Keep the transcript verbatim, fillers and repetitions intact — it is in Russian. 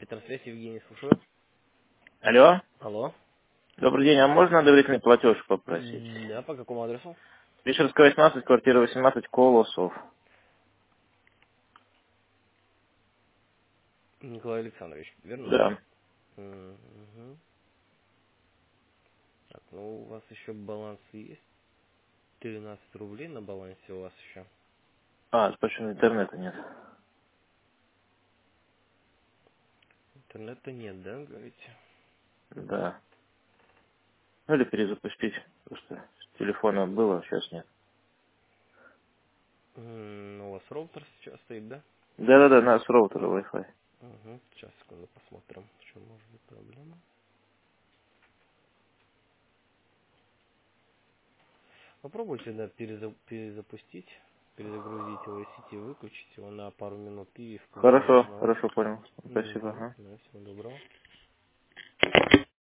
Петросвязь, Евгений, слушаю. Алло. Алло. Добрый день, а можно доверительный платеж попросить? М, Да, по какому адресу? Вишерская восемнадцать, квартира восемнадцать, Колосов. Николай Александрович, верно? Да. Мгм. Так, ну у вас еще баланс есть? тринадцать рублей на балансе у вас еще. А, почему интернета нет? Интернета нет, да, говорите? Да. Ну или перезапустить. Просто с телефона было, а сейчас нет. М, У вас роутер сейчас стоит, да? Да-да-да, на с роутера Wi-Fi. Угу. Сейчас, секунду, посмотрим, в чем может быть проблема. Попробуйте, да, переза- перезапустить, перезагрузить его из сети, выключить его на пару минут и включить Хорошо, заново. хорошо, понял. Спасибо. Угу. Ага. Да, всего доброго.